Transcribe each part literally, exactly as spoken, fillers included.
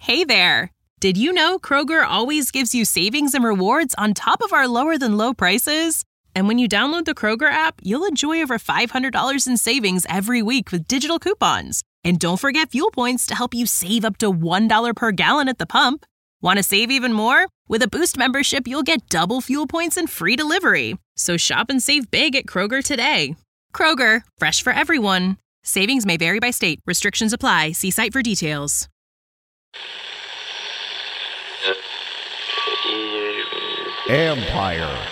Hey there! Did you know Kroger always gives you savings and rewards on top of our lower-than-low prices? And when you download the Kroger app, you'll enjoy over five hundred dollars in savings every week with digital coupons. And don't forget fuel points to help you save up to one dollar per gallon at the pump. Want to save even more? With a Boost membership, you'll get double fuel points and free delivery. So shop and save big at Kroger today. Kroger, fresh for everyone. Savings may vary by state. Restrictions apply. See site for details. Empire.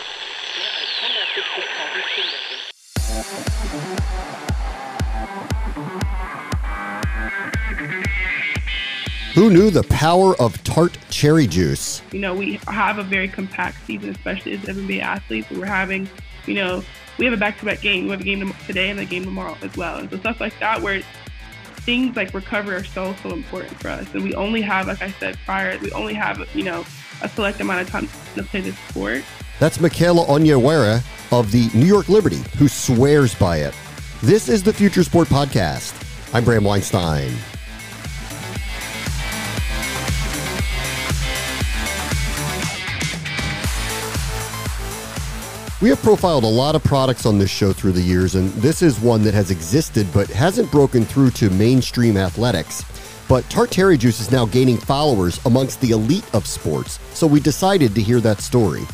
Who knew the power of tart cherry juice? You know, we have a very compact season, especially as N B A athletes. We're having, you know, we have a back-to-back game. We have a game today and a game tomorrow as well. And so stuff like that where things like recovery are so, so important for us. And we only have, like I said prior, we only have, you know, a select amount of time to play this sport. That's Michaela Onyenwere of the New York Liberty, who swears by it. This is the Future Sport Podcast. I'm Bram Weinstein. We have profiled a lot of products on this show through the years, and this is one that has existed but hasn't broken through to mainstream athletics. But tart cherry juice is now gaining followers amongst the elite of sports, so we decided to hear that story.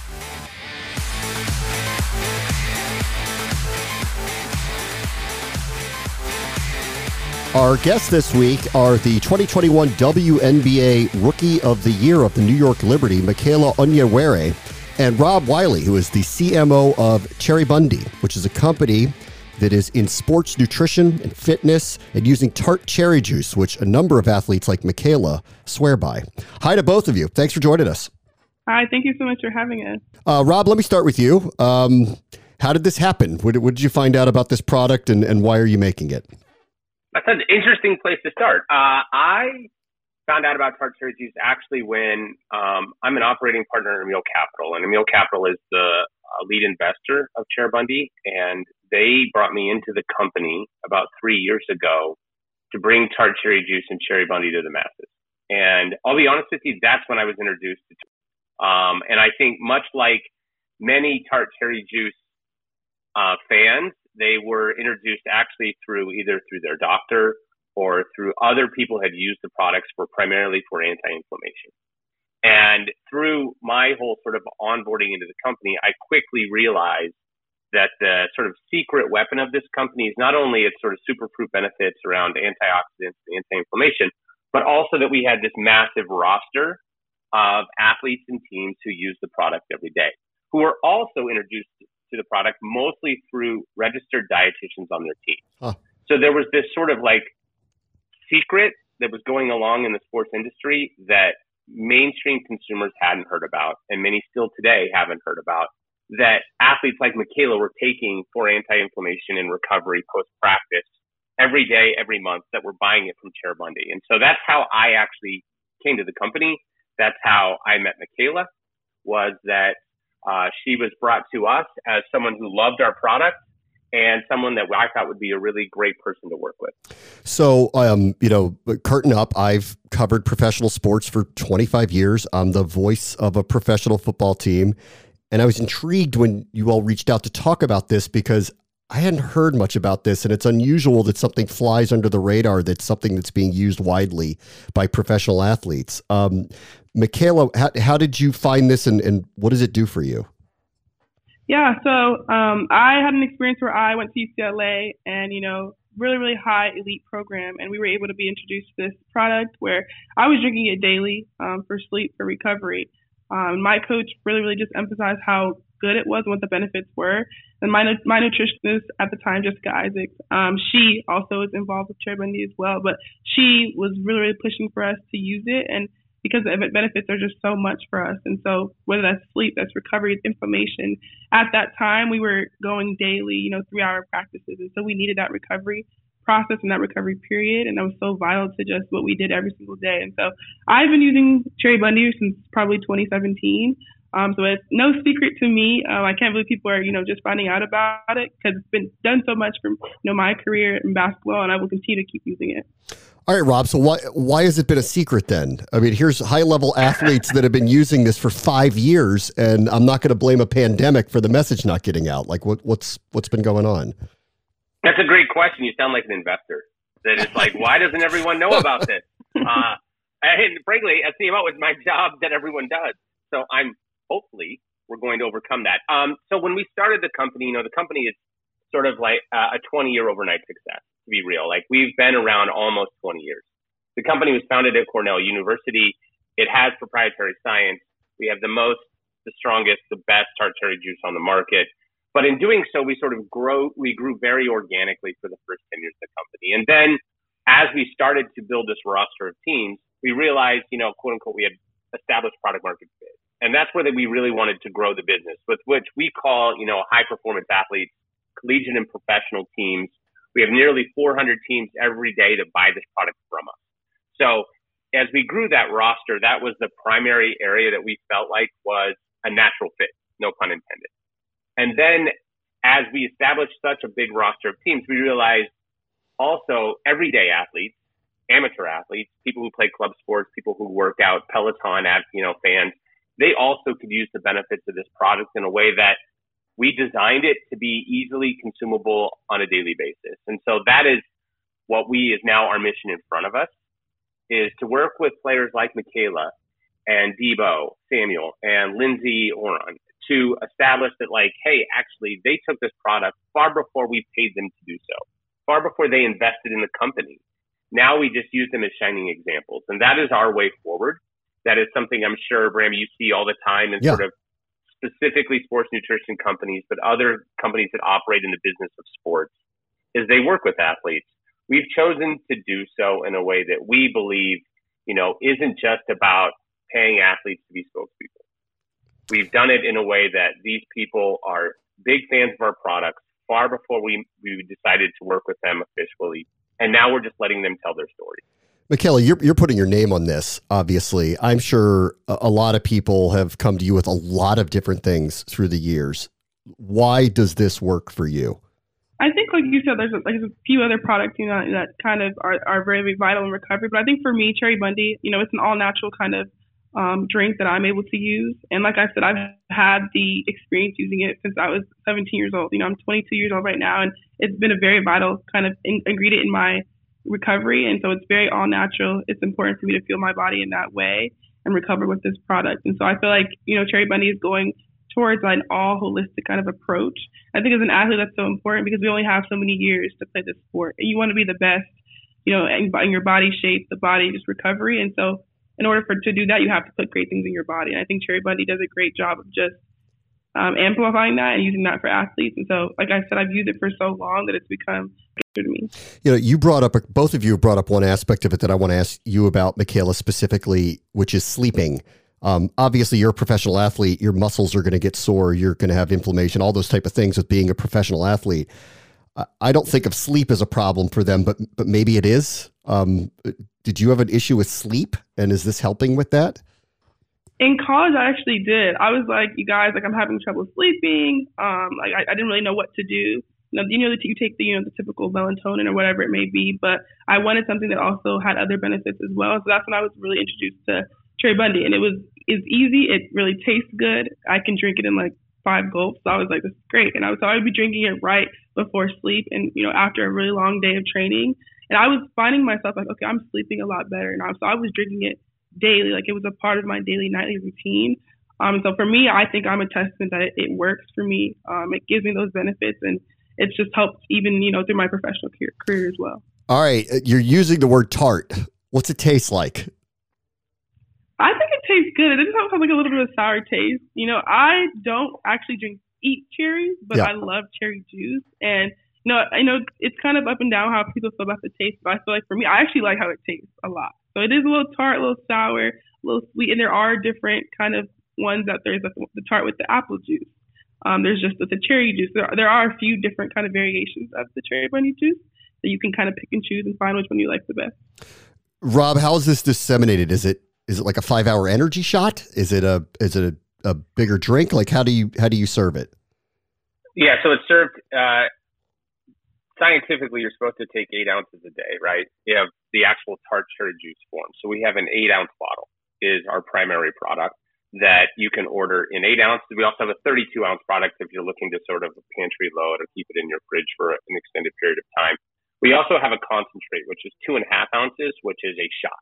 Our guests this week are the twenty twenty-one W N B A Rookie of the Year of the New York Liberty, Michaela Onyenwere, and Rob Wiley, who is the C M O of Cherry Bundy, which is a company that is in sports nutrition and fitness and using tart cherry juice, which a number of athletes like Michaela swear by. Hi to both of you. Thanks for joining us. Hi, thank you so much for having us. Uh, Rob, let me start with you. Um, how did this happen? What, what did you find out about this product, and, and why are you making it? That's an interesting place to start. Uh, I found out about tart cherry juice actually when um, I'm an operating partner in Emil Capital, and Emil Capital is the uh, lead investor of Cherry Bundy, and they brought me into the company about three years ago to bring tart cherry juice and Cherry Bundy to the masses. And I'll be honest with you, that's when I was introduced to um, and I think much like many tart cherry juice uh, fans, they were introduced actually through either through their doctor or through other people had used the products for primarily for anti-inflammation. And through my whole sort of onboarding into the company, I quickly realized that the sort of secret weapon of this company is not only its sort of superfood benefits around antioxidants and anti-inflammation, but also that we had this massive roster of athletes and teams who use the product every day, who were also introduced to the product mostly through registered dietitians on their teams. Huh. So there was this sort of like secret that was going along in the sports industry that mainstream consumers hadn't heard about, and many still today haven't heard about, that athletes like Michaela were taking for anti-inflammation and recovery post-practice every day, every month, that were buying it from Cherry Bundy. And so that's how I actually came to the company. That's how I met Michaela, was that uh, she was brought to us as someone who loved our product and someone that I thought would be a really great person to work with. So, um, you know, curtain up, I've covered professional sports for twenty-five years. I'm the voice of a professional football team. And I was intrigued when you all reached out to talk about this because I hadn't heard much about this. And it's unusual that something flies under the radar, that's something that's being used widely by professional athletes. Um, Michaela, how, how did you find this, and, and what does it do for you? Yeah, so um, I had an experience where I went to U C L A and, you know, really, really high elite program. And we were able to be introduced to this product where I was drinking it daily um, for sleep, for recovery. Um, my coach really, really just emphasized how good it was and what the benefits were. And my my nutritionist at the time, Jessica Isaacs, um, she also is involved with Cherry Bundy as well. But she was really, really pushing for us to use it. And because the benefits are just so much for us. And so whether that's sleep, that's recovery, inflammation, at that time we were going daily, you know, three hour practices. And so we needed that recovery process and that recovery period. And that was so vital to just what we did every single day. And so I've been using Cherry Bundy since probably twenty seventeen. Um, so it's no secret to me. Um, I can't believe people are, you know, just finding out about it because it's been done so much for, you know, my career in basketball, and I will continue to keep using it. All right, Rob. So why why has it been a secret then? I mean, here's high level athletes that have been using this for five years, and I'm not going to blame a pandemic for the message not getting out. Like, what what's what's been going on? That's a great question. You sound like an investor. That it's like, why doesn't everyone know about this? Uh, and frankly, as C M O, it's my job that everyone does. So I'm hopefully we're going to overcome that. Um, so when we started the company, you know, the company is sort of like uh, a twenty year overnight success. To be real, like we've been around almost twenty years. The company was founded at Cornell University. It has proprietary science. We have the most, the strongest, the best tart cherry juice on the market. But in doing so, we sort of grow, we grew very organically for the first ten years of the company. And then as we started to build this roster of teams, we realized, you know, quote unquote, we had established product market fit. And that's where we really wanted to grow the business, with which we call, you know, high performance athletes, collegiate and professional teams. We have nearly four hundred teams every day to buy this product from us. So as we grew that roster, that was the primary area that we felt like was a natural fit, no pun intended. And then as we established such a big roster of teams, we realized also everyday athletes, amateur athletes, people who play club sports, people who work out, Peloton, you know, fans, they also could use the benefits of this product in a way that we designed it to be easily consumable on a daily basis. And so that is what we is now our mission in front of us, is to work with players like Michaela and Debo Samuel and Lindsay Oron to establish that, like, hey, actually, they took this product far before we paid them to do so, far before they invested in the company. Now we just use them as shining examples. And that is our way forward. That is something I'm sure, Bram, you see all the time in yeah. sort of specifically sports nutrition companies, but other companies that operate in the business of sports, is they work with athletes. We've chosen to do so in a way that we believe, you know, isn't just about paying athletes to be spokespeople. We've done it in a way that these people are big fans of our products far before we, we decided to work with them officially. And now we're just letting them tell their story. Michaela, you're you're putting your name on this, obviously. I'm sure a, a lot of people have come to you with a lot of different things through the years. Why does this work for you? I think, like you said, there's a, there's a few other products, you know, that kind of are, are very vital in recovery. But I think for me, Cherry Bundy, you know, it's an all-natural kind of um, drink that I'm able to use. And like I said, I've had the experience using it since I was seventeen years old. You know, I'm twenty-two years old right now, and it's been a very vital kind of in, ingredient in my recovery. And so it's very all natural. It's important for me to feel my body in that way and recover with this product. And so I feel like, you know, Cherry Bundy is going towards an all holistic kind of approach. I think as an athlete, that's so important because we only have so many years to play this sport. And you want to be the best, you know, in, in your body shape, the body, just recovery. And so in order for to do that, you have to put great things in your body. And I think Cherry Bundy does a great job of just um, amplifying that and using that for athletes. And so, like I said, I've used it for so long that it's become good to me. You know, you brought up, both of you brought up one aspect of it that I want to ask you about, Michaela, specifically, which is sleeping. Um, obviously, you're a professional athlete. Your muscles are going to get sore. You're going to have inflammation, all those type of things with being a professional athlete. Uh, I don't think of sleep as a problem for them, but but maybe it is. Um, did you have an issue with sleep, and is this helping with that? In college, I actually did. I was like, you guys, like I'm having trouble sleeping. Um, like I, I didn't really know what to do. You know, you know, you take the, you know, the typical melatonin or whatever it may be, but I wanted something that also had other benefits as well. So that's when I was really introduced to Cherry Bundy, and it was is easy. It really tastes good. I can drink it in like five gulps. So I was like, this is great. And I was, so I would be drinking it right before sleep, and you know, after a really long day of training. And I was finding myself like, okay, I'm sleeping a lot better now. So I was drinking it daily, like it was a part of my daily nightly routine. Um, so for me, I think I'm a testament that it, it works for me. Um, it gives me those benefits, and it's just helped even, you know, through my professional career, career as well. All right. You're using the word tart. What's it taste like? I think it tastes good. It does have like a little bit of sour taste. You know, I don't actually drink, eat cherries, but yeah. I love cherry juice. And, you know, I know it's kind of up and down how people feel about the taste, but I feel like for me, I actually like how it tastes a lot. So it is a little tart, a little sour, a little sweet. And there are different kind of ones out there. There's the tart with the apple juice. Um, there's just the cherry juice. There are, there are a few different kind of variations of the Cherry Bundy juice that you can kind of pick and choose and find which one you like the best. Rob, how is this disseminated? Is it is it like a five hour energy shot? Is it a is it a a bigger drink? Like how do you how do you serve it? Yeah, so it's served uh, scientifically. You're supposed to take eight ounces a day, right? You have the actual tart cherry juice form. So we have an eight ounce bottle is our primary product that you can order in eight ounces. We also have a thirty-two ounce product if you're looking to sort of pantry load or keep it in your fridge for an extended period of time. We also have a concentrate, which is two and a half ounces, which is a shot.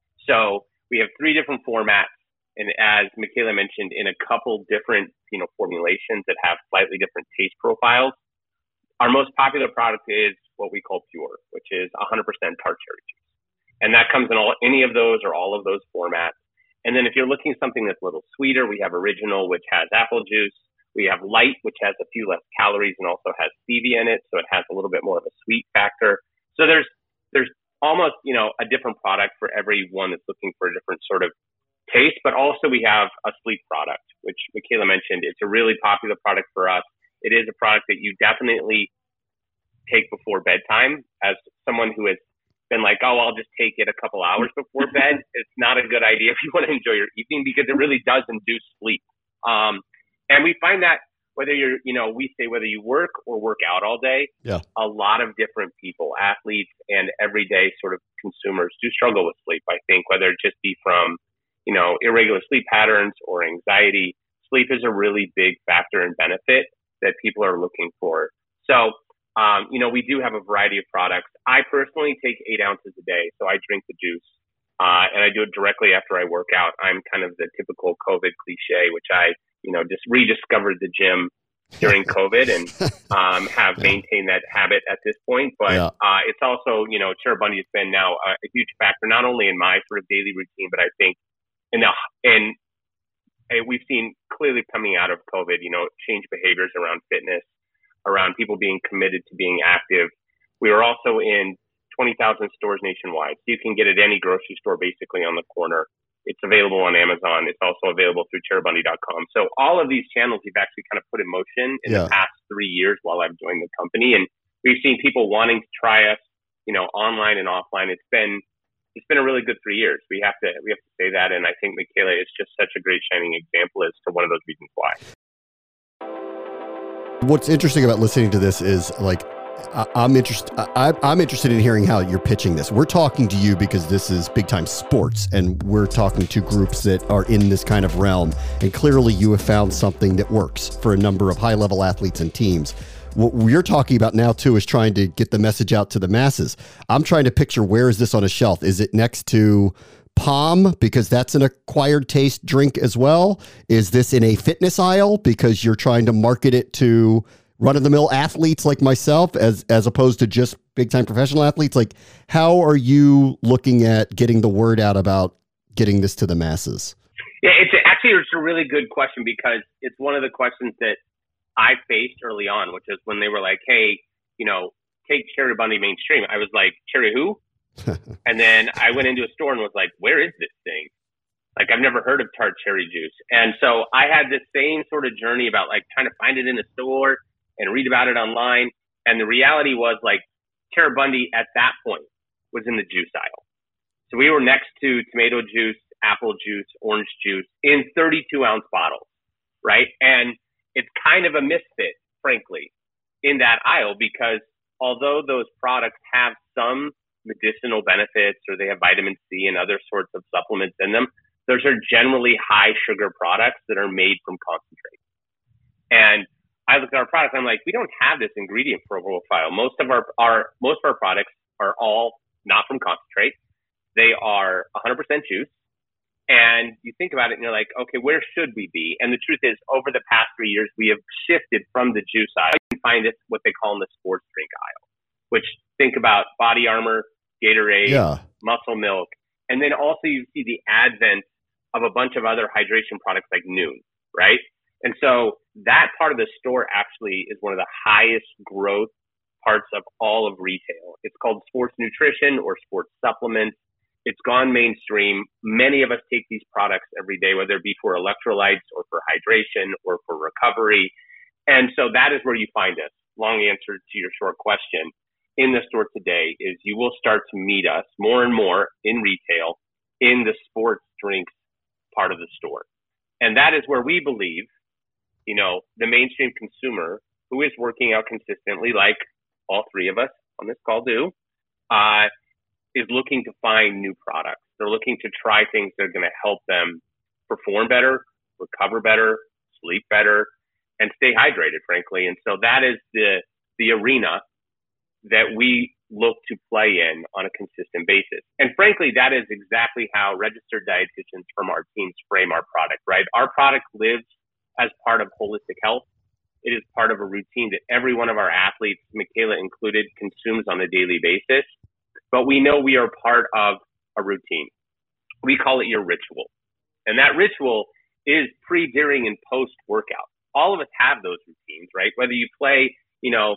So we have three different formats. And as Michaela mentioned, in a couple different, you know, formulations that have slightly different taste profiles. Our most popular product is what we call Pure, which is one hundred percent tart cherry juice. And that comes in all any of those or all of those formats. And then if you're looking at something that's a little sweeter, we have Original, which has apple juice. We have Light, which has a few less calories and also has stevia in it. So it has a little bit more of a sweet factor. So there's there's almost, you know, a different product for everyone that's looking for a different sort of taste. But also we have a sleep product, which Michaela mentioned. It's a really popular product for us. It is a product that you definitely take before bedtime. As someone who has been like, oh, I'll just take it a couple hours before bed, it's not a good idea if you want to enjoy your evening because it really does induce sleep. Um, and we find that whether you're, you know, we say whether you work or work out all day, yeah. a lot of different people, athletes and everyday sort of consumers do struggle with sleep, I think, whether it just be from, you know, irregular sleep patterns or anxiety. Sleep is a really big factor and benefit that people are looking for. So, um, you know, we do have a variety of products. I personally take eight ounces a day, so I drink the juice, uh, and I do it directly after I work out. I'm kind of the typical COVID cliche, which I, you know, just rediscovered the gym during COVID and um, have maintained that habit at this point. But yeah. uh, it's also, you know, Chiribundy has been now a, a huge factor, not only in my sort of daily routine, but I think in the in we've seen clearly coming out of COVID, you know, change behaviors around fitness, around people being committed to being active. We are also in twenty thousand stores nationwide. So you can get it at any grocery store basically on the corner. It's available on Amazon. It's also available through Chiribundy dot com. So all of these channels we've actually kind of put in motion in yeah. the past three years while I've joined the company. And we've seen people wanting to try us, you know, online and offline. It's been It's been a really good three years. We have to we have to say that, and I think Michaela is just such a great shining example as to one of those reasons why. What's interesting about listening to this is like I, I'm interested. I, I'm interested in hearing how you're pitching this. We're talking to you because this is big time sports, and we're talking to groups that are in this kind of realm. And clearly, you have found something that works for a number of high level athletes and teams. What we're talking about now, too, is trying to get the message out to the masses. I'm trying to picture, where is this on a shelf? Is it next to Palm, because that's an acquired taste drink as well? Is this in a fitness aisle because you're trying to market it to run-of-the-mill athletes like myself as, as opposed to just big-time professional athletes? Like, how are you looking at getting the word out about getting this to the masses? Yeah, it's actually it's a really good question because it's one of the questions that I faced early on, which is when they were like, hey, you know, take Chiribundy mainstream. I was like, Cherry who? And then I went into a store and was like, where is this thing? Like, I've never heard of tart cherry juice. And so I had this same sort of journey about like trying to find it in the store and read about it online. And the reality was like Chiribundy at that point was in the juice aisle. So we were next to tomato juice, apple juice, orange juice in thirty-two ounce bottles, right? And it's kind of a misfit, frankly, in that aisle because although those products have some medicinal benefits or they have vitamin C and other sorts of supplements in them, those are generally high sugar products that are made from concentrate. And I look at our products, I'm like, we don't have this ingredient profile. Most of our, our most of our products are all not from concentrate. They are one hundred percent juice. And you think about it and you're like, okay, where should we be? And the truth is, over the past three years, we have shifted from the juice aisle. You can find it what they call in the sports drink aisle, which think about Body Armor, Gatorade, yeah. Muscle Milk. And then also you see the advent of a bunch of other hydration products like Noon, right? And so that part of the store actually is one of the highest growth parts of all of retail. It's called sports nutrition or sports supplements. It's gone mainstream. Many of us take these products every day, whether it be for electrolytes or for hydration or for recovery. And so that is where you find us. Long answer to your short question. In the store today is you will start to meet us more and more in retail in the sports drinks part of the store. And that is where we believe, you know, the mainstream consumer who is working out consistently, like all three of us on this call do, uh, is looking to find new products. They're looking to try things that are going to help them perform better, recover better, sleep better, and stay hydrated, frankly. And so that is the the arena that we look to play in on a consistent basis. And frankly, that is exactly how registered dietitians from our teams frame our product, right? Our product lives as part of holistic health. It is part of a routine that every one of our athletes, Michaela included, consumes on a daily basis. But we know we are part of a routine. We call it your ritual. And that ritual is pre, during, and post workout. All of us have those routines, right? Whether you play, you know,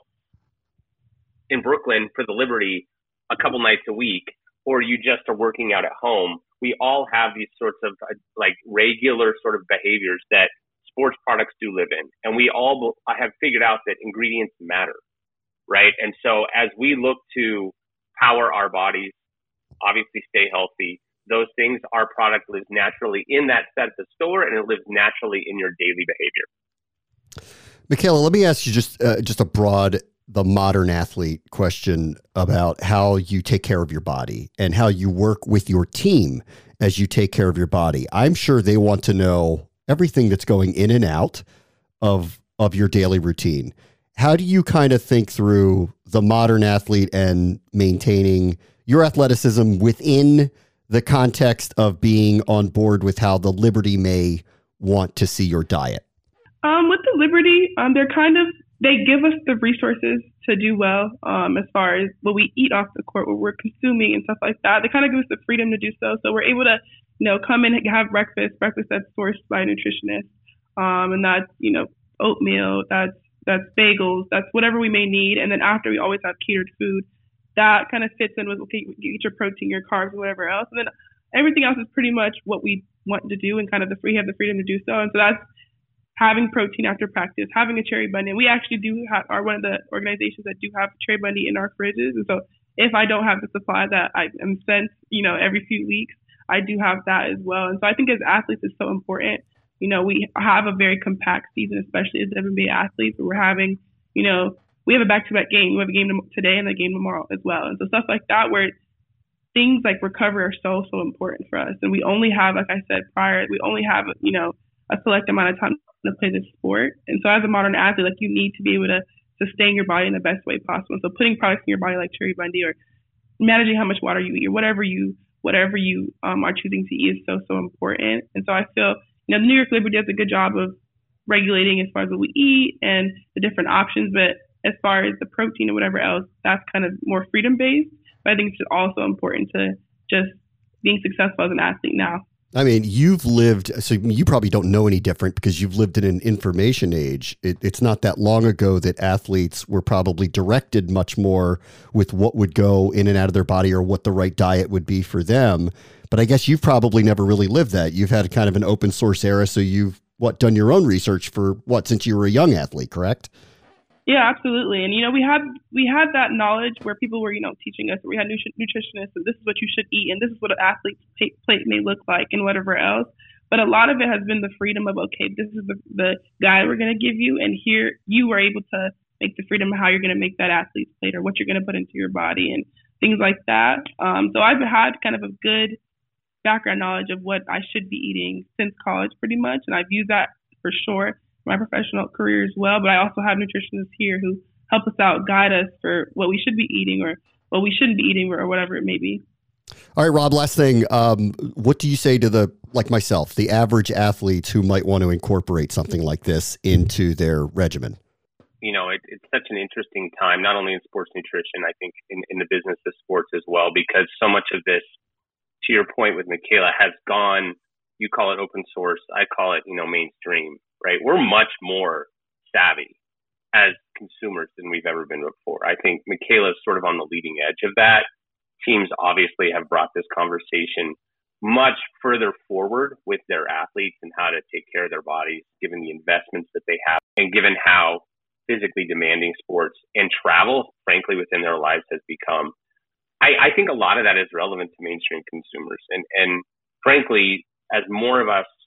in Brooklyn for the Liberty a couple nights a week, or you just are working out at home, we all have these sorts of uh, like regular sort of behaviors that sports products do live in. And we all have figured out that ingredients matter, right? And so as we look to power our bodies, obviously stay healthy, those things, our product lives naturally in that set at the store, and it lives naturally in your daily behavior. Michaela, let me ask you just uh, just a broad, the modern athlete question about how you take care of your body and how you work with your team as you take care of your body. I'm sure they want to know everything that's going in and out of of your daily routine. How do you kind of think through the modern athlete and maintaining your athleticism within the context of being on board with how the Liberty may want to see your diet? Um, with the Liberty, um, they're kind of, they give us the resources to do well um, as far as what we eat off the court, what we're consuming and stuff like that. They kind of give us the freedom to do so. So we're able to, you know, come in and have breakfast, breakfast that's sourced by a nutritionist. Um, and that's, you know, oatmeal, that's, that's bagels, that's whatever we may need. And then after, we always have catered food. That kind of fits in with, okay, you eat your protein, your carbs, and whatever else. And then everything else is pretty much what we want to do, and kind of the free have the freedom to do so. And so that's having protein after practice, having a cherry bunny. And we actually do have, are one of the organizations that do have cherry bunny in our fridges. And so if I don't have the supply that I am sent, you know, every few weeks, I do have that as well. And so I think as athletes, it's so important. You know, we have a very compact season, especially as W N B A athletes, where we're having, you know, we have a back-to-back game. We have a game today and a game tomorrow as well. And so stuff like that, where things like recovery are so, so important for us. And we only have, like I said prior, we only have, you know, a select amount of time to play this sport. And so as a modern athlete, like, you need to be able to sustain your body in the best way possible. So putting products in your body like Cherry Bundy, or managing how much water you eat, or whatever you whatever you um, are choosing to eat, is so, so important. And so I feel, you know, the New York Liberty does a good job of regulating as far as what we eat and the different options. But as far as the protein and whatever else, that's kind of more freedom based. But I think it's also important to just being successful as an athlete now. I mean, you've lived, so you probably don't know any different because you've lived in an information age. It, it's not that long ago that athletes were probably directed much more with what would go in and out of their body or what the right diet would be for them. But I guess you've probably never really lived that. You've had kind of an open source era. So you've, what, done your own research for what, since you were a young athlete, correct? Yeah, absolutely. And, you know, we had we had that knowledge where people were, you know, teaching us. We had nutritionists, and this is what you should eat, and this is what an athlete's plate may look like, and whatever else. But a lot of it has been the freedom of, okay, this is the, the guide we're going to give you, and here you were able to make the freedom of how you're going to make that athlete's plate, or what you're going to put into your body, and things like that. Um, so I've had kind of a good background knowledge of what I should be eating since college, pretty much, and I've used that for sure my professional career as well. But I also have nutritionists here who help us out, guide us for what we should be eating or what we shouldn't be eating, or whatever it may be. All right, Rob, last thing. Um, what do you say to the, like myself, the average athletes who might want to incorporate something like this into their regimen? You know, it, it's such an interesting time, not only in sports nutrition, I think in, in the business of sports as well, because so much of this, to your point with Michaela, has gone, you call it open source, I call it, you know, mainstream. Right, we're much more savvy as consumers than we've ever been before. I think Michaela is sort of on the leading edge of that. Teams obviously have brought this conversation much further forward with their athletes and how to take care of their bodies, given the investments that they have, and given how physically demanding sports and travel, frankly, within their lives has become. I, I think a lot of that is relevant to mainstream consumers, and and frankly, as more of us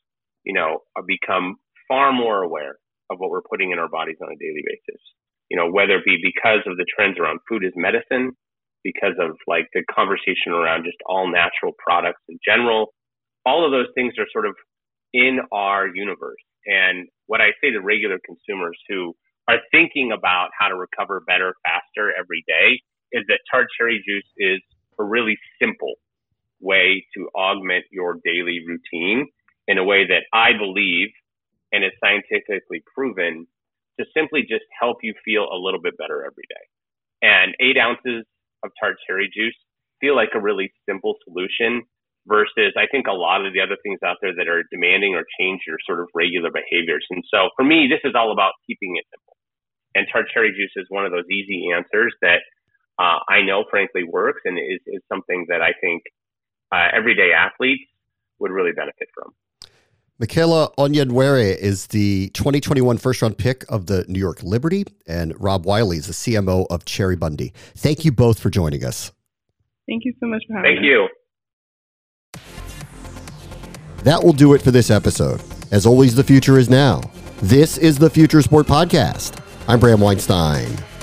you know, become far more aware of what we're putting in our bodies on a daily basis. You know, whether it be because of the trends around food as medicine, because of like the conversation around just all natural products in general, all of those things are sort of in our universe. And what I say to regular consumers who are thinking about how to recover better, faster every day is that tart cherry juice is a really simple way to augment your daily routine in a way that I believe, and it's scientifically proven, to simply just help you feel a little bit better every day. And eight ounces of tart cherry juice feel like a really simple solution versus I think a lot of the other things out there that are demanding or change your sort of regular behaviors. And so for me, this is all about keeping it simple. And tart cherry juice is one of those easy answers that uh, I know frankly works and is, is something that I think uh, everyday athletes would really benefit from. Michaela Onyenwere is the twenty twenty-one first-round pick of the New York Liberty, and Rob Wiley is the C M O of Cherry Bundy. Thank you both for joining us. Thank you so much for having Thank us. you. That will do it for this episode. As always, the future is now. This is the Future Sport Podcast. I'm Bram Weinstein.